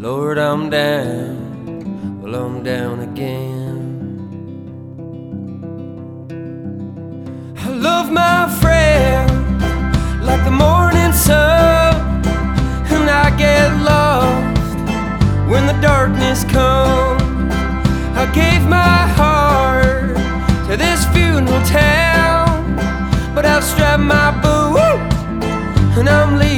Lord, I'm down, well, I'm down again. I love my friend like the morning sun, and I get lost when the darkness comes. I gave my heart to this funeral town, but I've strapped my boots and I'm leaving.